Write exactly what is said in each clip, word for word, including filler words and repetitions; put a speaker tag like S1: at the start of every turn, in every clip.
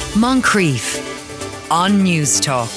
S1: Moncrief on News Talk.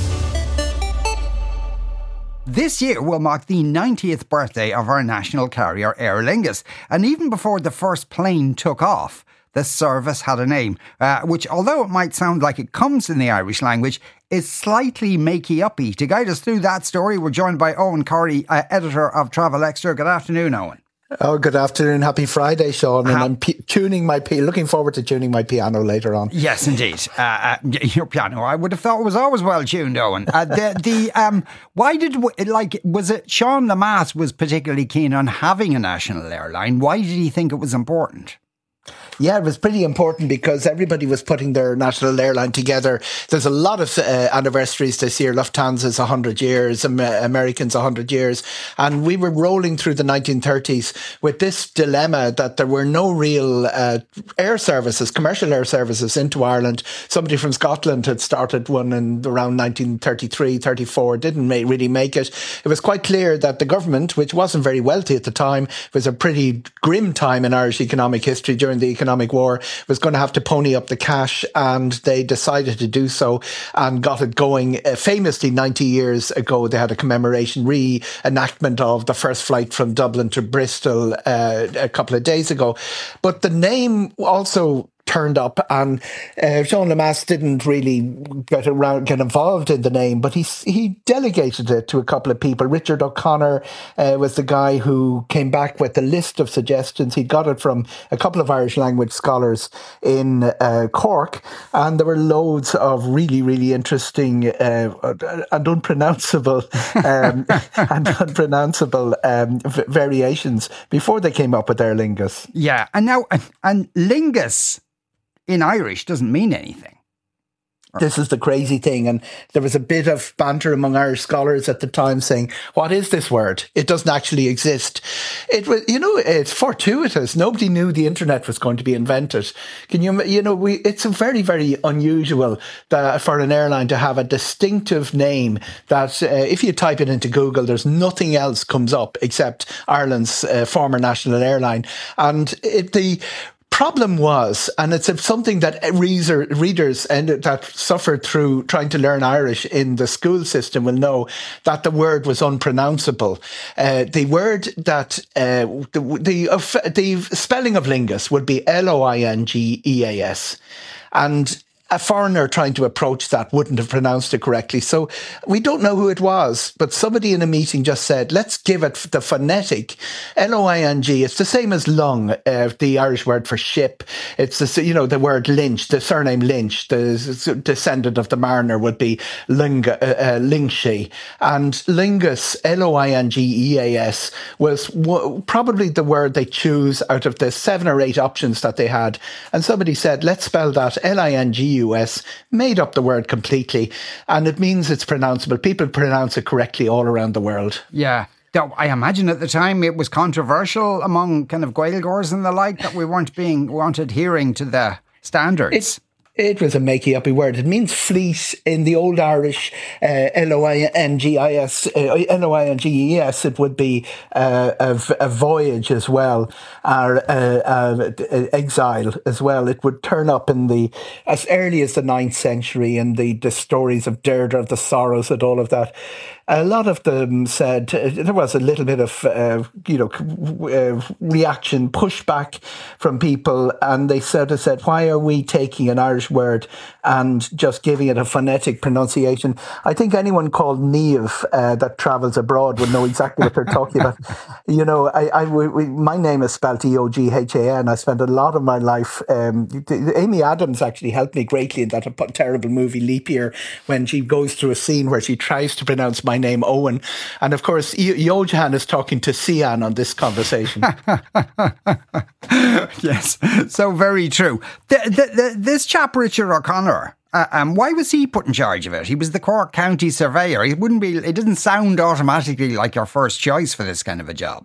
S2: This year will mark the ninetieth birthday of our national carrier Aer Lingus, and even before the first plane took off, the service had a name, uh, which, although it might sound like it comes in the Irish language, is slightly makey-uppy. To guide us through that story, we're joined by Eoin Corry, uh, editor of Travel Extra. Good afternoon, Eoin.
S3: Oh, good afternoon. Happy Friday, Sean. And ha- I'm p- tuning my p- looking forward to tuning my piano later on.
S2: Yes, indeed. Uh, uh, your piano, I would have thought, was always well tuned, Eoin. Uh, the the um, why did like was it Sean Lemass was particularly keen on having a national airline? Why did he think it was important?
S3: Yeah, it was pretty important because everybody was putting their national airline together. There's a lot of uh, anniversaries this year. Lufthansa's one hundred years, Am- Americans one hundred years. And we were rolling through the nineteen thirties with this dilemma that there were no real uh, air services, commercial air services into Ireland. Somebody from Scotland had started one in around nineteen thirty-three, thirty-four, didn't ma- really make it. It was quite clear that the government, which wasn't very wealthy at the time, it was a pretty grim time in Irish economic history during the economic war, was going to have to pony up the cash, and they decided to do so and got it going. Uh, famously, ninety years ago, they had a commemoration reenactment of the first flight from Dublin to Bristol uh, a couple of days ago. But the name also turned up, and uh, Sean Lemass didn't really get around, get involved in the name, but he he delegated it to a couple of people. Richard O'Connor uh, was the guy who came back with a list of suggestions. He got it from a couple of Irish language scholars in uh, Cork, and there were loads of really, really interesting uh, and unpronounceable um, and unpronounceable um, v- variations before they came up with Aer Lingus.
S2: Yeah, and now and, and Lingus in Irish doesn't mean anything.
S3: This is the crazy thing. And there was a bit of banter among Irish scholars at the time saying, what is this word? It doesn't actually exist. It was, you know, it's fortuitous. Nobody knew the internet was going to be invented. Can you, you know, we, it's very, very unusual that for an airline to have a distinctive name that uh, if you type it into Google, there's nothing else comes up except Ireland's uh, former national airline. And it, the, problem was, and it's something that reader, readers and that suffered through trying to learn Irish in the school system will know, that the word was unpronounceable. Uh, the word that uh, the the, uh, the spelling of Lingus would be L O I N G E A S, and a foreigner trying to approach that wouldn't have pronounced it correctly. So we don't know who it was, but somebody in a meeting just said, let's give it the phonetic L O I N G. It's the same as lung, uh, the Irish word for ship. It's the, you know, the word Lynch, the surname Lynch, the descendant of the mariner would be Linga, uh, uh, Lingshe. And Lingus, L O I N G E A S, was w- probably the word they choose out of the seven or eight options that they had. And somebody said, let's spell that L I N G U S, made up the word completely, and it means it's pronounceable. People pronounce it correctly all around the world.
S2: Yeah. I imagine at the time it was controversial among kind of Gaeilgeoirs and the like that we weren't being weren't adhering to the standards.
S3: It's- It was a makey-uppy word. It means fleet in the old Irish, uh, L O I N G I S, uh, L O I N G E S. It would be uh, a, a voyage as well, or uh, uh, exile as well. It would turn up in the as early as the ninth century, and the, the stories of Deirdre of the Sorrows and all of that. A lot of them said uh, there was a little bit of, uh, you know, uh, reaction, pushback from people, and they sort of said, why are we taking an Irish word and just giving it a phonetic pronunciation? I think anyone called Niamh uh, that travels abroad would know exactly what they're talking about. You know, I, I, we, my name is spelled E O G H A N. I spent a lot of my life, um, Amy Adams actually helped me greatly in that terrible movie Leap Year, when she goes through a scene where she tries to pronounce my name Owen. And of course, Johan is talking to Sian on this conversation.
S2: Yes, so very true. The, the, the, this chap, Richard O'Connor, uh, um, why was he put in charge of it? He was the Cork County Surveyor. It wouldn't be. It doesn't sound automatically like your first choice for this kind of a job.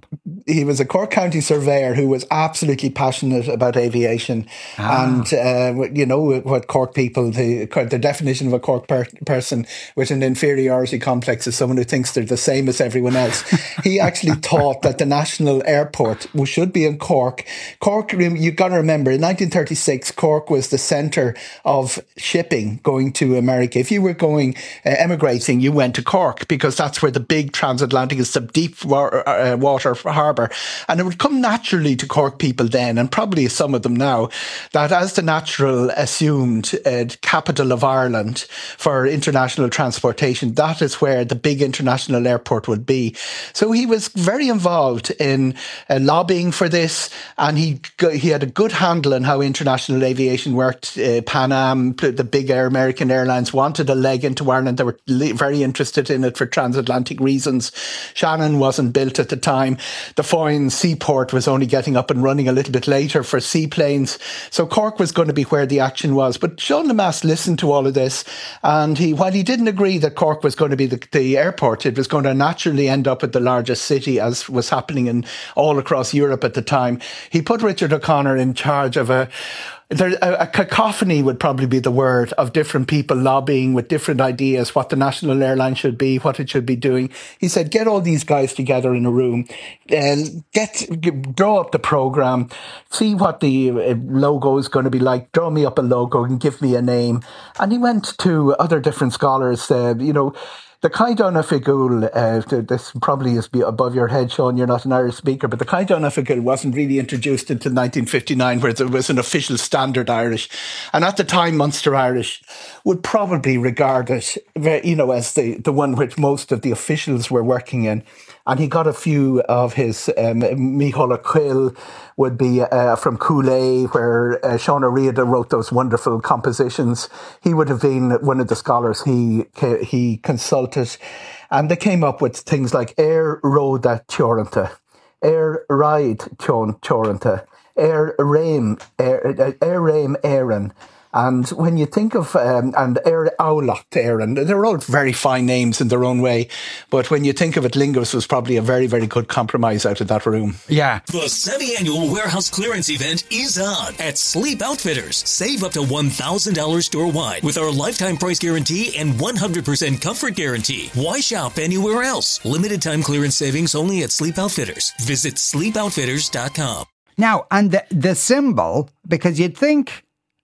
S3: he was a Cork County surveyor who was absolutely passionate about aviation. Ah. And, uh, you know, what Cork people, the, the definition of a Cork per- person with an inferiority complex is someone who thinks they're the same as everyone else. He actually thought that the national airport should be in Cork. Cork, you've got to remember, in nineteen thirty-six, Cork was the centre of shipping going to America. If you were going, uh, emigrating, you went to Cork because that's where the big transatlantic is, the deep water, uh, water harbour. And it would come naturally to Cork people then, and probably some of them now, that as the natural assumed uh, capital of Ireland for international transportation, that is where the big international airport would be. So he was very involved in uh, lobbying for this, and he he had a good handle on how international aviation worked. Uh, Pan Am, the big American airlines, wanted a leg into Ireland. They were very interested in it for transatlantic reasons. Shannon wasn't built at the time. The Foyne seaport was only getting up and running a little bit later for seaplanes. So Cork was going to be where the action was. But Sean Lemass listened to all of this, and he, while he didn't agree that Cork was going to be the, the airport, it was going to naturally end up at the largest city, as was happening in all across Europe at the time. He put Richard O'Connor in charge of a There, a, a cacophony would probably be the word, of different people lobbying with different ideas, what the national airline should be, what it should be doing. He said, get all these guys together in a room, uh, get, get draw up the programme, see what the uh, logo is going to be like, draw me up a logo and give me a name. And he went to other different scholars, uh, you know, the Caidhneoireachta Figeúil, uh, this probably is above your head, Sean, you're not an Irish speaker, but the Caidhneoireachta Figeúil wasn't really introduced until nineteen fifty-nine, where there was an official standard Irish. And at the time, Munster Irish would probably regard it, you know, as the, the one which most of the officials were working in. And he got a few of his, um, Mícheál Quill would be uh, from Coolay, where uh, Sean O'Riordan wrote those wonderful compositions. He would have been one of the scholars he he consulted. And they came up with things like Air Roda Teoranta, Air Ride Teoranta, Air Raim, Air Raim Éireann. And when you think of, um, and Air Aulach Éireann, they're all very fine names in their own way. But when you think of it, Lingus was probably a very, very good compromise out of that room.
S2: Yeah.
S4: The semi-annual warehouse clearance event is on at Sleep Outfitters. Save up to one thousand dollars store-wide with our lifetime price guarantee and one hundred percent comfort guarantee. Why shop anywhere else? Limited time clearance savings only at Sleep Outfitters. Visit sleep outfitters dot com.
S2: Now, and the, the symbol, because you'd think,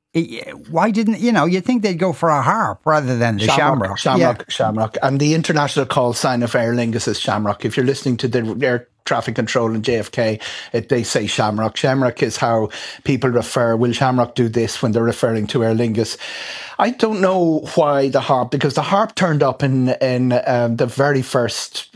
S2: why didn't, you know, you'd think they'd go for a harp rather than the shamrock.
S3: Shamrock, shamrock, yeah. shamrock. And the international call sign of Aer Lingus is shamrock. If you're listening to the air traffic control in J F K, it, they say shamrock. Shamrock is how people refer, will Shamrock do this when they're referring to Aer Lingus? I don't know why the harp, because the harp turned up in in um, the very first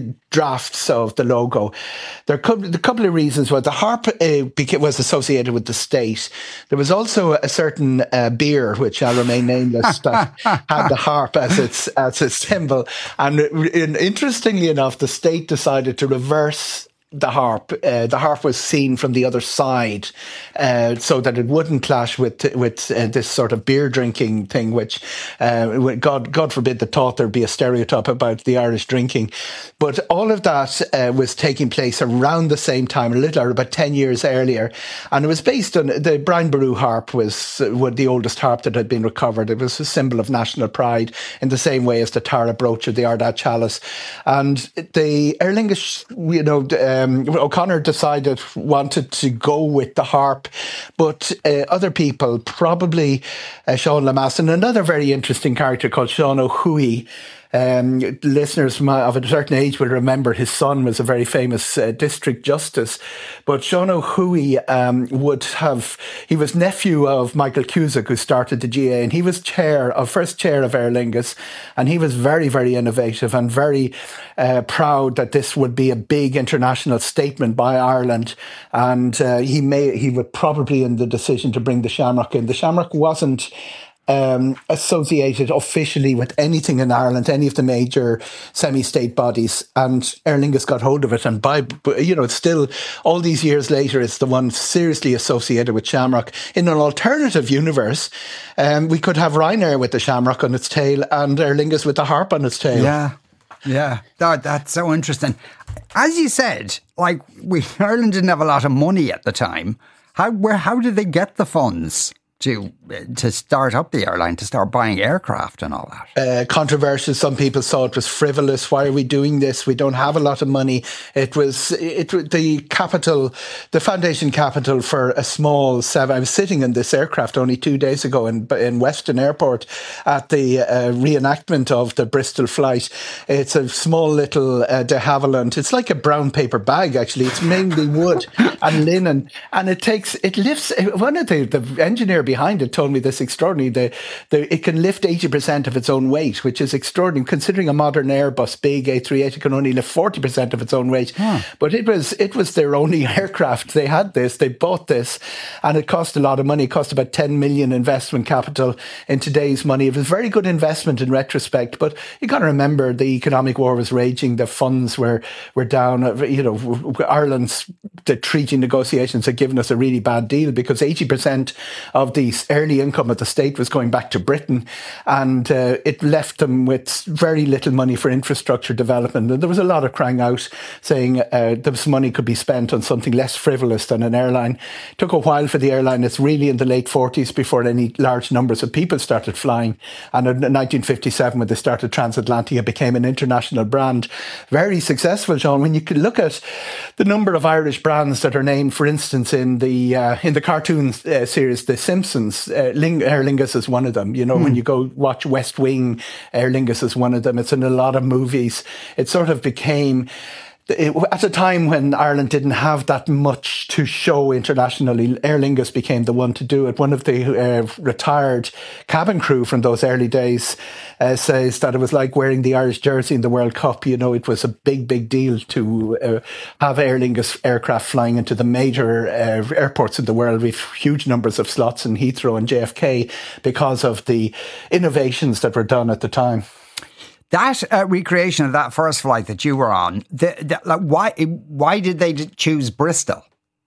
S3: drafts of the logo. There could be a couple of reasons why the harp uh, was associated with the state. There was also a certain uh, beer, which shall remain nameless, that had the harp as its as its symbol. And, and interestingly enough, the state decided to reverse the harp. Uh, the harp was seen from the other side, uh, so that it wouldn't clash with with uh, this sort of beer drinking thing, which uh, God God forbid the thought there'd be a stereotype about the Irish drinking. But all of that uh, was taking place around the same time, a little or about ten years earlier, and it was based on the Brian Boru harp was uh, the oldest harp that had been recovered. It was a symbol of national pride in the same way as the Tara brooch or the Ardagh chalice, and the Aer Lingus, you know. Uh, Um, O'Connor decided, wanted to go with the harp, but uh, other people, probably uh, Sean Lemass and another very interesting character called Sean O'Huey. Um, listeners of a certain age will remember his son was a very famous uh, district justice, but Sean O'Huey um, would have, he was nephew of Michael Cusack, who started the G A A, and he was chair of first chair of Aer Lingus, and he was very, very innovative and very uh, proud that this would be a big international statement by Ireland, and uh, he may he would probably in the decision to bring the Shamrock in. The Shamrock wasn't Um, associated officially with anything in Ireland, any of the major semi-state bodies, and Aer Lingus got hold of it, and by, you know, it's still, all these years later, it's the one seriously associated with Shamrock. In an alternative universe, um, we could have Ryanair with the Shamrock on its tail and Aer Lingus with the harp on its tail.
S2: Yeah, yeah, that, that's so interesting. as you said, like we Ireland didn't have a lot of money at the time. How where how did they get the funds to to start up the airline, to start buying aircraft and all that?
S3: Uh, controversial. Some people saw it was frivolous. Why are we doing this? We don't have a lot of money. It was it the capital, the foundation capital for a small seven. I was sitting in this aircraft only two days ago in in Weston Airport at the uh, reenactment of the Bristol flight. It's a small little uh, de Havilland. It's like a brown paper bag. Actually, it's mainly wood and linen, and it takes it lifts. One of the the engineer behind it told me this extraordinary. The, the, it can lift eighty percent of its own weight, which is extraordinary. Considering a modern Airbus, big A three eighty can only lift forty percent of its own weight. Huh. But it was it was their only aircraft. They had this, they bought this, and it cost a lot of money. It cost about ten million investment capital in today's money. It was a very good investment in retrospect, but you got to remember the economic war was raging. The funds were, were down. You know, Ireland's the treaty negotiations had given us a really bad deal because eighty percent of the early income of the state was going back to Britain, and uh, it left them with very little money for infrastructure development. And there was a lot of crying out saying uh, this money could be spent on something less frivolous than an airline. It took a while for the airline. It's really in the late forties before any large numbers of people started flying. And in nineteen fifty-seven, when they started Transatlantic, it became an international brand. Very successful, John. When you could look at the number of Irish brands that are named, for instance, in the uh, in the cartoon uh, series The Simpsons, uh, Ling- Aer Lingus is one of them. You know, mm. when you go watch West Wing, Aer Lingus is one of them. It's in a lot of movies. It sort of became... It, at a time when Ireland didn't have that much to show internationally, Aer Lingus became the one to do it. One of the uh, retired cabin crew from those early days uh, says that it was like wearing the Irish jersey in the World Cup. You know, it was a big, big deal to uh, have Aer Lingus aircraft flying into the major uh, airports in the world with huge numbers of slots in Heathrow and J F K because of the innovations that were done at the time.
S2: That uh, recreation of that first flight that you were on, the, the, like, why why did they choose Bristol?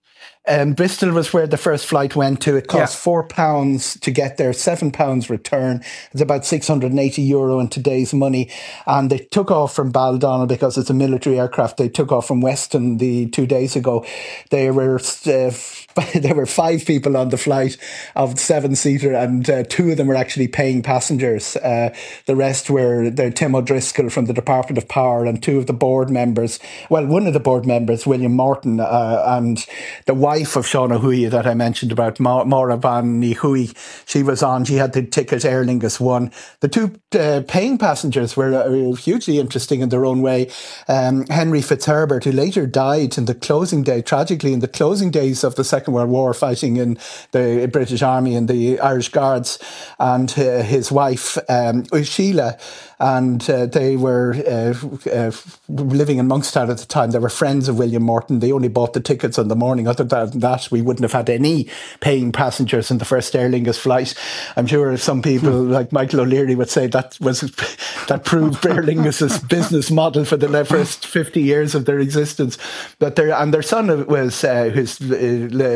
S3: Um, Bristol was where the first flight went to. It cost yeah. four pounds to get there, seven pounds return. It's about six hundred and eighty euro in today's money. And they took off from Baldonnel because it's a military aircraft. They took off from Weston the two days ago. They were uh, there were five people on the flight of seven seater, and uh, two of them were actually paying passengers. Uh, the rest were the Tim O'Driscoll from the Department of Power and two of the board members. Well, one of the board members, William Morton, uh, and the wife of Sean O'Huey that I mentioned about, Ma- Maura Van Huey, she was on. She had the ticket. Aer Lingus won. The two uh, paying passengers were uh, hugely interesting in their own way. Um, Henry Fitzherbert, who later died in the closing day, tragically in the closing days of the Second World War, fighting in the British Army and the Irish Guards, and uh, his wife um, Sheila, and uh, they were uh, uh, living in Monkstown at the time. They were friends of William Morton. They only bought the tickets on the morning. Other than that, we wouldn't have had any paying passengers in the first Aer Lingus flight. I'm sure some people like Michael O'Leary would say that was that proved Aer Lingus's business model for the first fifty years of their existence. But their and their son was uh, who's uh,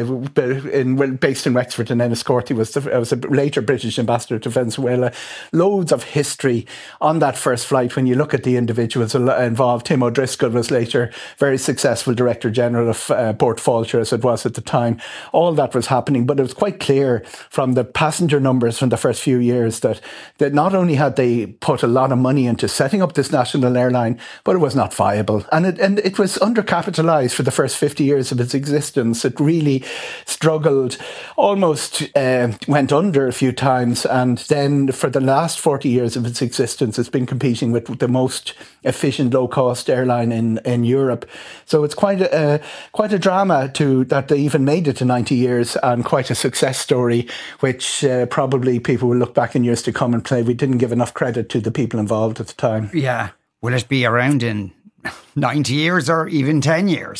S3: in, based in Wexford and Enniscorthy, was the, was a later British ambassador to Venezuela. Loads of history on that first flight when you look at the individuals involved. Tim O'Driscoll was later very successful Director General of uh, Port Falcher, as it was at the time. All that was happening, but it was quite clear from the passenger numbers from the first few years that, that not only had they put a lot of money into setting up this national airline, but it was not viable. And it, and it was undercapitalised for the first fifty years of its existence. It really struggled, almost uh, went under a few times, and then for the last forty years of its existence, it's been competing with the most efficient low-cost airline in, in Europe. So it's quite a uh, quite a drama to that they even made it to ninety years, and quite a success story, which uh, probably people will look back in years to come and say we didn't give enough credit to the people involved at the time.
S2: Yeah. Will it be around in ninety years or even ten years?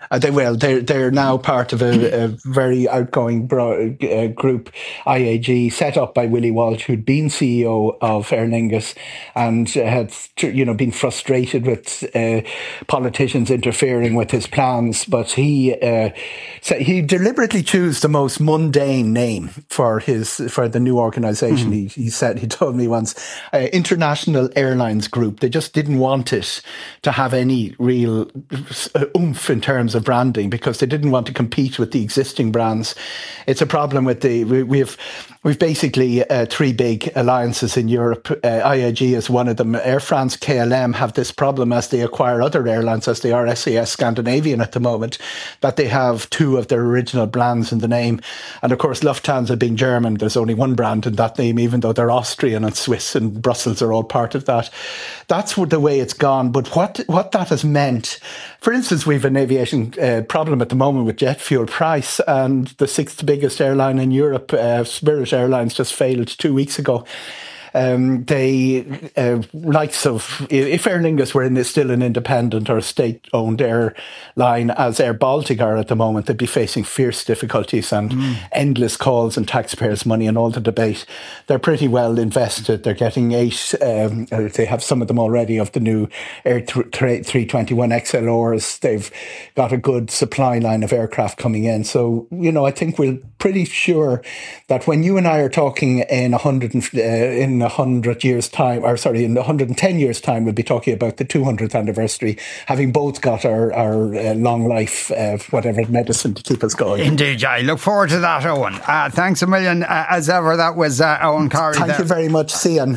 S3: Uh, they will. They're, they're now part of a, a very outgoing bro- uh, group, I A G, set up by Willie Walsh, who'd been C E O of Aer Lingus and had, you know, been frustrated with uh, politicians interfering with his plans. But he uh, so he deliberately chose the most mundane name for his for the new organisation. Mm-hmm. He, he said he told me once, uh, International Airlines Group. They just didn't want it to have any real oomph in terms of branding, because they didn't want to compete with the existing brands. It's a problem with the we, we've we've basically uh, three big alliances in Europe. Uh, I A G is one of them. Air France, K L M have this problem as they acquire other airlines, as they are S A S Scandinavian at the moment, that they have two of their original brands in the name. And of course, Lufthansa being German, there's only one brand in that name, even though they're Austrian and Swiss and Brussels are all part of that. That's the way it's gone. But what what that has meant, for instance, we've an aviation uh, problem at the moment with jet fuel price, and the sixth biggest airline in Europe, uh, Spirit Airlines, just failed two weeks ago. Um, they, uh, likes of, if Aer Lingus were in this still an independent or state-owned airline, as Air Baltic are at the moment, they'd be facing fierce difficulties and mm. endless calls and taxpayers' money and all the debate. They're pretty well invested. They're getting eight, um, they have some of them already, of the new Air three twenty-one X L Rs. They've got a good supply line of aircraft coming in. So, you know, I think we're pretty sure that when you and I are talking in a hundred, uh, in a hundred years' time, or sorry, in a hundred and ten years' time, we'll be talking about the two hundredth anniversary, having both got our, our uh, long life, uh, whatever medicine to keep us going.
S2: Indeed, I look forward to that, Owen. Uh, thanks a million, uh, as ever. That was uh, Owen Corry.
S3: Thank there. you very much, Cian.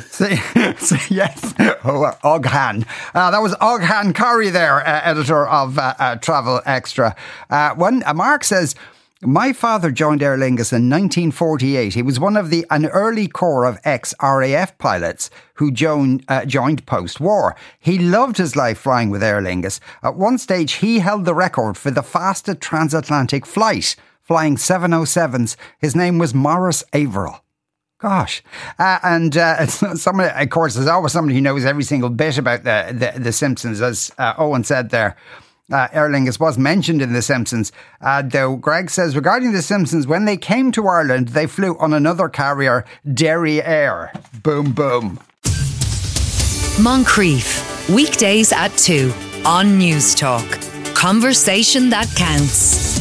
S2: Yes, oh, uh, Oghan. Uh, that was Oghan Corry there, uh, editor of uh, uh, Travel Extra. Uh, when uh, Mark says, my father joined Aer Lingus in nineteen forty-eight. He was one of the an early core of ex-R A F pilots who joined, uh, joined post-war. He loved his life flying with Aer Lingus. At one stage, he held the record for the fastest transatlantic flight, flying seven oh sevens. His name was Maurice Averill. Gosh. Uh, and uh, somebody, of course, there's always somebody who knows every single bit about the, the, the Simpsons, as uh, Owen said there. Uh, Aer Lingus was mentioned in The Simpsons, uh, though Greg says, regarding The Simpsons, when they came to Ireland, they flew on another carrier, Derry Air. Boom, boom.
S1: Moncrief, weekdays at two on News Talk. Conversation that counts.